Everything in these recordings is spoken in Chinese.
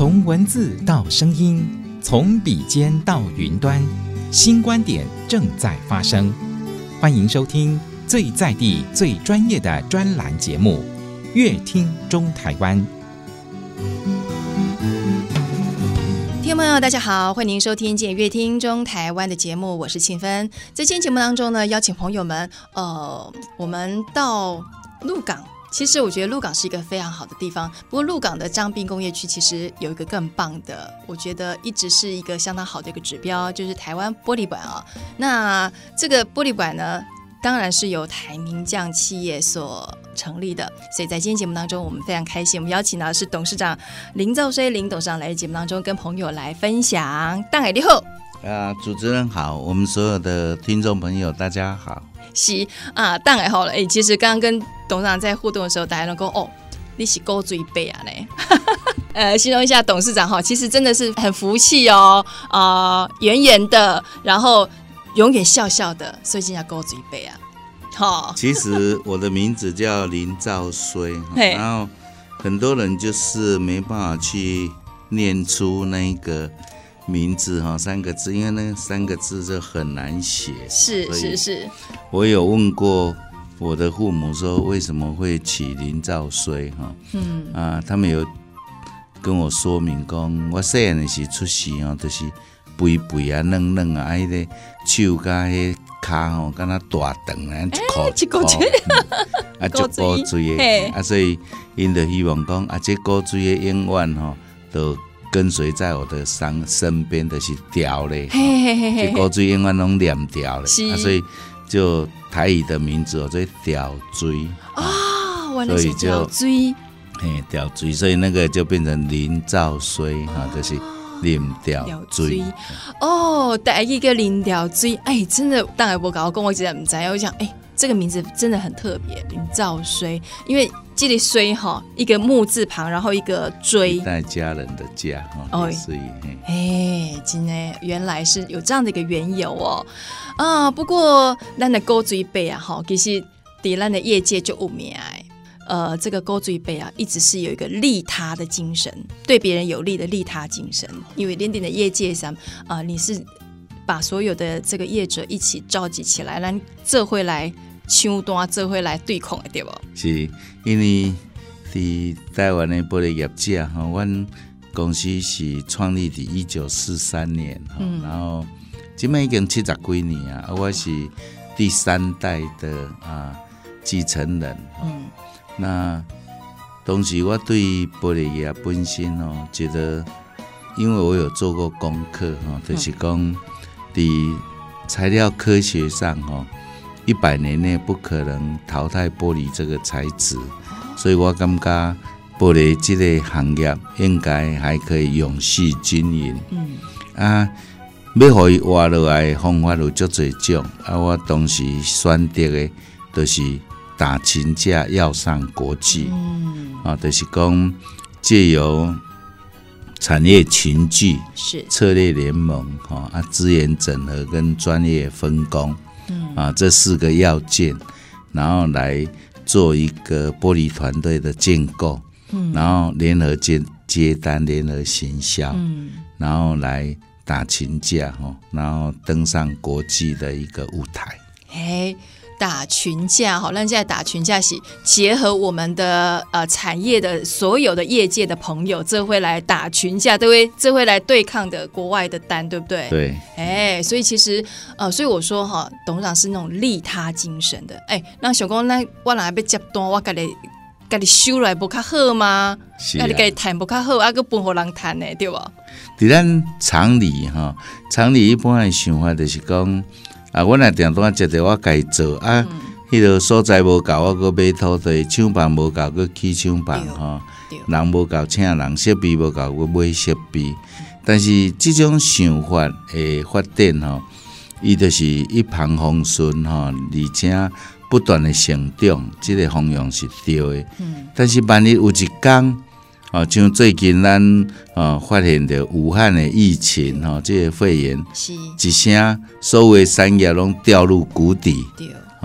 从文字到声音，从笔尖到云端，新观点正在发生。欢迎收听最在地、最专业的专栏节目《乐听中台湾》。 听众朋友大家好，欢迎收听今天乐听中台湾的节目，我是庆芬。在今天节目当中呢，邀请朋友们我们到鹿港。其实我觉得鹿港是一个非常好的地方，不过鹿港的彰滨工业区其实有一个更棒的，我觉得一直是一个相当好的一个指标，就是台湾玻璃馆啊。那这个玻璃馆呢，当然是由台明匠企业所成立的，所以在今天节目当中我们非常开心，我们邀请到的是董事长林兆衰林董事长来节目当中跟朋友来分享。大家好， 主持人好，我们所有的听众朋友大家好。 是啊，当然好了。其实刚刚跟董事长在互动的时候，大家都说哦，你是狗嘴杯啊呢。形容一下董事长哈，其实真的是很福气哦，圆圆的，然后永远笑笑的，所以叫狗嘴杯啊。好， 其实我的名字叫林兆衰，然后很多人就是没办法去念出那个名字三个字，因为那三个字就很难写。 是。 我有问过我的父母说为什么会取林兆衰他们有跟我说明讲，我细汉的时出世就是肥肥啊、嫩嫩啊，迄个手甲迄骹敢若大肠啊，一箍嘴，足古锥的所以因就希望讲这古锥的永远都跟随在我的身边，就是条嘞，这古锥永远拢念条嘞，所以就台语的名字叫条锥原来是条锥， 条锥，所以那个就变成林兆衰就是林条锥。 第一个林条锥，真的，当然我搞跟我一直不知道，我想这个名字真的很特别，林兆衰，因为这里衰一个木字旁，然后一个锥， 代家人的家所以真的原来是有这样的一个缘由不过咱的古锥杯其实在咱的业界就有名这个古锥杯一直是有一个利他的精神，对别人有利的利他精神，因为连点的业界上你是把所有的这个业者一起召集起来，咱这会来抢单，这会来对抗的，对不？ 是因为在台湾的玻璃业者我们公司是创立在1943年然后现在已经70几年我是第3代的继承人那当时我对玻璃业本身觉得，因为我有做过功课就是讲在材料科学上100年内不可能淘汰玻璃这个材质，所以我感觉玻璃这个行业应该还可以永续经营要让它活下来的方法有很多种我当时选择的就是打群架要上国际就是讲借由产业群聚策略联盟资源整合跟专业分工这4个要件，然后来做一个玻璃团队的建构然后联合接单联合行销然后来打群架然后登上国际的一个舞台打群架咱现在打群架是结合我们的产业的所有的业界的朋友，这会来打群架，这会来对抗的国外的单，对不对？ 对。 所以其实所以我说董事长是那种利他精神的。那想讲那我哪要接单，我自己收来不较好吗？自己谈不较好，还分给人谈呢，对吧？ 在咱常理一般的想法就是讲我若订单接着我自己做迄个所在无够，我搁买土地，厂房无够，搁起厂房人无够请人，设备无够，搁买设备。但是这种想法的发展伊就是一帆风顺而且不断的成长，这个方向是对的。但是万一有一天像最近咱发现到武汉的疫情这个肺炎，一声所有的产业拢掉入谷底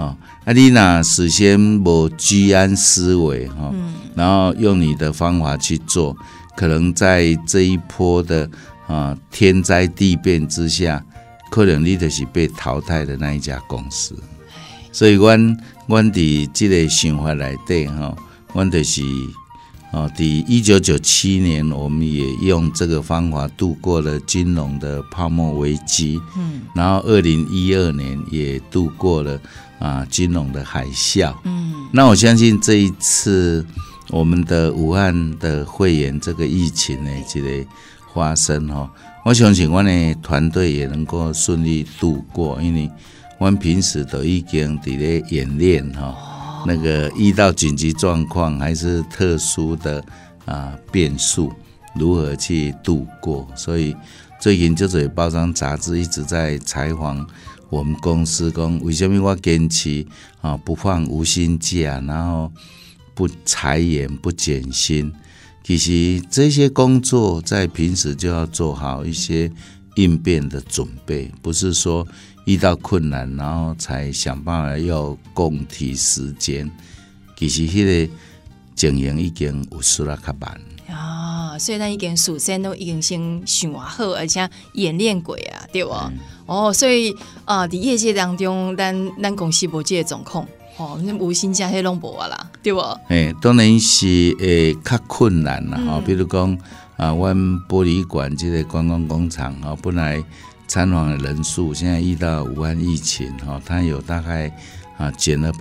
你若事先无居安思危哈，然后用你的方法去做，可能在这一波的天灾地变之下，可能你就是被淘汰的那一家公司。所以阮伫这个想法内底哈，阮就是在1997年，我们也用这个方法度过了金融的泡沫危机，然后2012年也度过了金融的海啸，那我相信这一次我们的武汉的肺炎这个疫情的这个发生哈，我相信我的团队也能够顺利度过，因为我平时都已经在咧演练哈，那个遇到紧急状况还是特殊的变数，如何去度过。所以最近这些报章杂志一直在采访我们公司，讲为什么我坚持不放无薪假，然后不裁员不减薪。其实这些工作在平时就要做好一些应变的准备，不是说遇到困难然后才想办法要共体时间。其实那个经营已经有输了较慢所以咱已经事先都已经先想好，而且演练过啊，对吧？所以在业界当中，咱公司无这个状况，无薪假迄拢无啊啦，对吧？ 当然是较困难啦，比如讲阮玻璃馆这个观光工厂本来参访的人数，现在遇到武汉疫情它有大概减了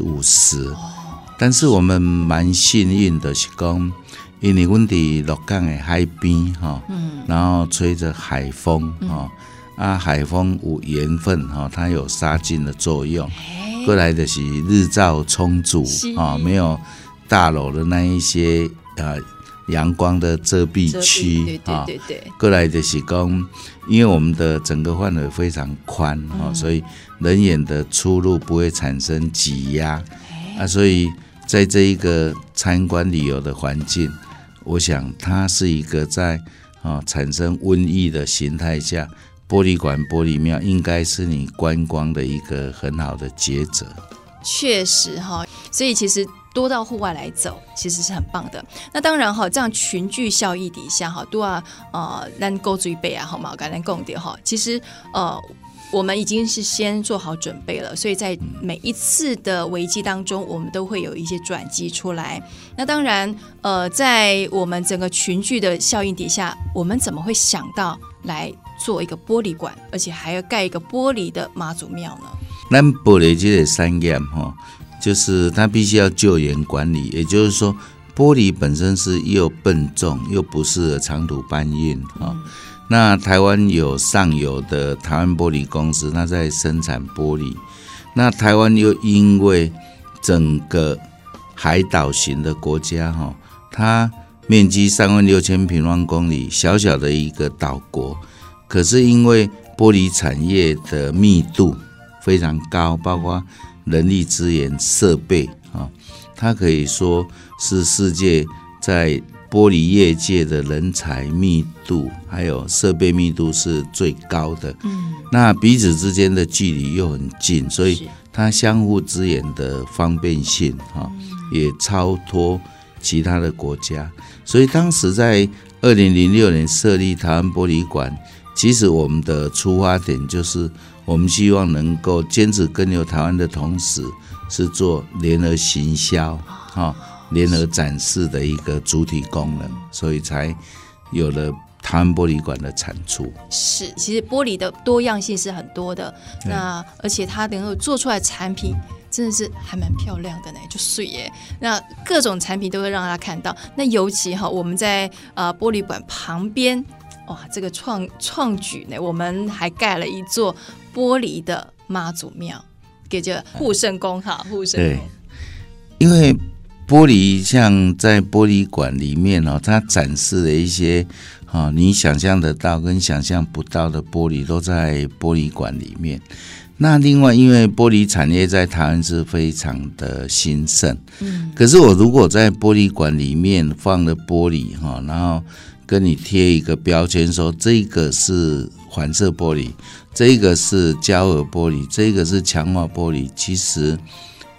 50%，但是我们蛮幸运的是讲，因为阮伫鹿港的海边然后吹着海风海风有盐分它有杀菌的作用，过来的是日照充足没有大楼的那一些阳光的遮蔽区对，过来的是讲，因为我们的整个范围非常宽所以人员的出入不会产生挤压所以在这一个参观旅游的环境，我想它是一个在产生瘟疫的形态下，玻璃馆、玻璃庙应该是你观光的一个很好的抉择。 确实所以其实多到户外来走，其实是很棒的。那当然这样群聚效益底下都咱勾追背好嘛，跟咱讲的其实我们已经是先做好准备了，所以在每一次的危机当中，我们都会有一些转机出来。那当然在我们整个群聚的效应底下，我们怎么会想到来做一个玻璃馆，而且还要盖一个玻璃的妈祖庙呢？ 咱玻璃这个产业就是它必须要救援管理，也就是说玻璃本身是又笨重又不适合长途搬运那台湾有上游的台湾玻璃公司，它在生产玻璃。那台湾又因为整个海岛型的国家它面积36000平方公里，小小的一个岛国，可是因为玻璃产业的密度非常高，包括人力资源、设备它可以说是世界在玻璃业界的人才密度还有设备密度是最高的那彼此之间的距离又很近，所以它相互支援的方便性也超脱其他的国家。所以当时在2006年设立台湾玻璃馆，其实我们的出发点就是我们希望能够坚持根留台湾的同时，是做联合行销联合展示的一个主体功能，所以才有了台湾玻璃馆的产出。 是，其实玻璃的多样性是很多的，那而且它能够做出来的产品真的是还蛮漂亮的呢，就水耶。那各种产品都会让大家看到。那尤其我们在玻璃馆旁边，哇，这个创举呢，我们还盖了一座玻璃的妈祖庙，叫做护圣宫护圣宫。 因为玻璃像在玻璃馆里面它展示了一些你想象得到跟想象不到的玻璃都在玻璃馆里面。那另外因为玻璃产业在台湾是非常的兴盛可是我如果在玻璃馆里面放了玻璃然后跟你贴一个标签说这个是环射玻璃，这个是胶合玻璃，这个是强化玻璃，其实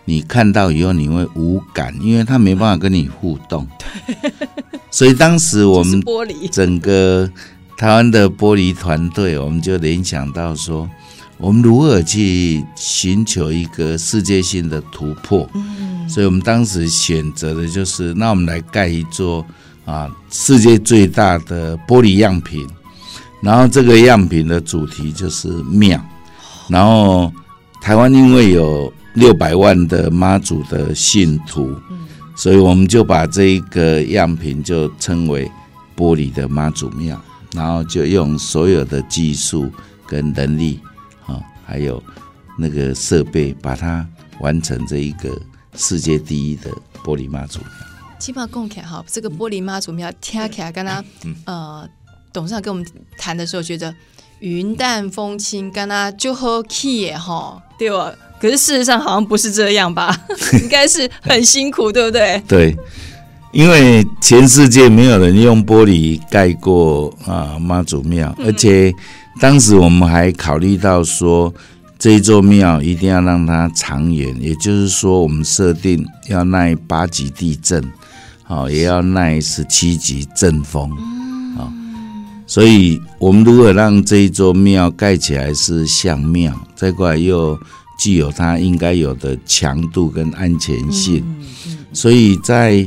你看到以后你会无感，因为它没办法跟你互动。所以当时我们整个台湾的玻璃团队，我们就联想到说，我们如何去寻求一个世界性的突破。所以我们当时选择的就是，那我们来盖一座世界最大的玻璃样品，然后这个样品的主题就是庙，然后台湾因为有600万的妈祖的信徒，所以我们就把这一个样品就称为玻璃的妈祖庙，然后就用所有的技术跟能力还有那个设备，把它完成这一个世界第一的玻璃妈祖庙。 起码讲起来哈，这个玻璃妈祖庙听起来跟他董事长跟我们谈的时候，觉得云淡风轻，跟他就好气耶哈，对吧？可是事实上好像不是这样吧？应该是很辛苦，对不对？ 对，因为全世界没有人用玻璃盖过妈祖庙，而且当时我们还考虑到说，这一座庙一定要让它长远，也就是说，我们设定要耐8级地震，也要耐17级阵风，所以我们如果让这一座庙盖起来是像庙，再过来又具有它应该有的强度跟安全性，所以在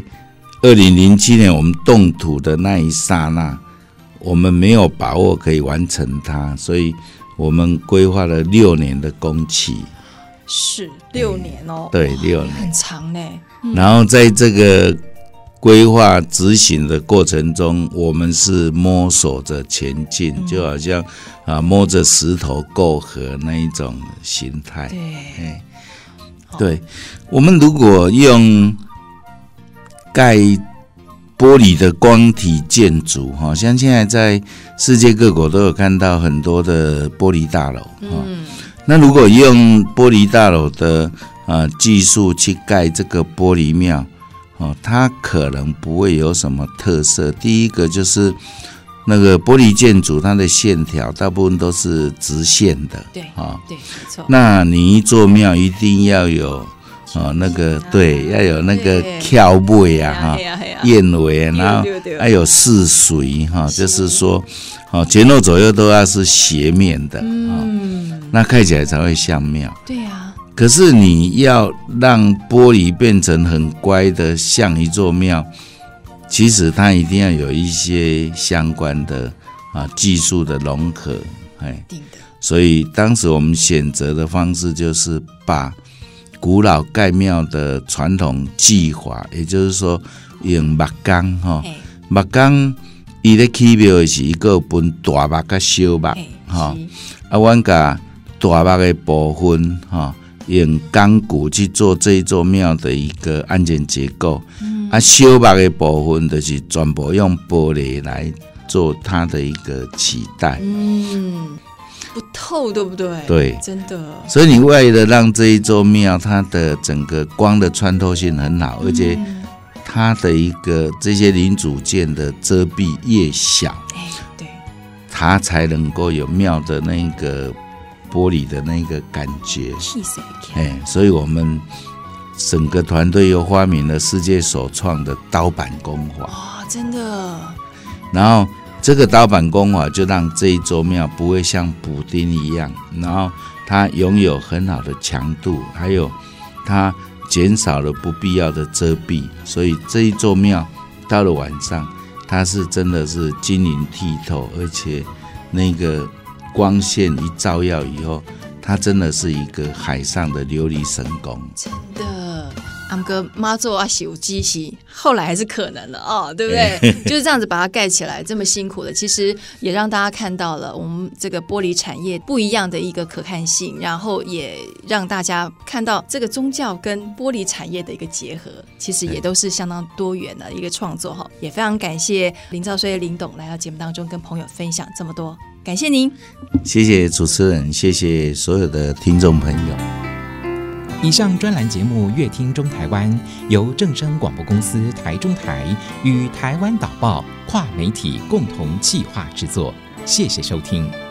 2007年我们动土的那一刹那，我们没有把握可以完成它，所以我们规划了6年的工期。 是6年哦， 对，6年很长呢。 然后在这个规划执行的过程中，我们是摸索着前进，就好像摸着石头过河那一种形态。对，我们如果用盖玻璃的光体建筑，像现在在世界各国都有看到很多的玻璃大楼。那如果用玻璃大楼的技术去盖这个玻璃庙，它可能不会有什么特色。第一个就是那个玻璃建筑，它的线条大部分都是直线的。 对，没错。 那你一座庙一定要有那个对，要有那个翘尾燕尾，然后还有四髓就是说前后左右都要是斜面的，那看起来才会像庙。 对啊。 可是你要让玻璃变成很乖的像一座庙，其实它一定要有一些相关的技术的融合。所以当时我们选择的方式就是把古老盖庙的传统技法，也就是说用木工木工伊咧起庙的是一个分大木甲小木阮甲大木的部分用钢骨去做这一座庙的一个安全结构，小木的部分就是全部用玻璃来做它的一个期待。 不透，对不对？ 对， 真的。 所以你为了让这一座庙它的整个光的穿透性很好，而且它的一个这些零组件的遮蔽越小， 对， 它才能够有庙的那个玻璃的那个感觉。所以我们整个团队又发明了世界首创的刀板工法。 真的。 然后这个刀板工法就让这一座庙不会像补丁一样，然后它拥有很好的强度，还有它减少了不必要的遮蔽，所以这一座庙到了晚上，它是真的是晶莹剔透，而且那个光线一照耀以后，它真的是一个海上的琉璃神宫。 真的。俺哥妈做手机是后来还是可能了对不对？就是这样子把它盖起来，这么辛苦的，其实也让大家看到了我们这个玻璃产业不一样的一个可看性，然后也让大家看到这个宗教跟玻璃产业的一个结合，其实也都是相当多元的一个创作也非常感谢林兆岁林董来到节目当中跟朋友分享这么多，感谢您。 谢谢主持人，谢谢所有的听众朋友。 以上专栏节目《乐听中台湾》由正声广播公司台中台与台湾导报跨媒体共同企划制作，谢谢收听。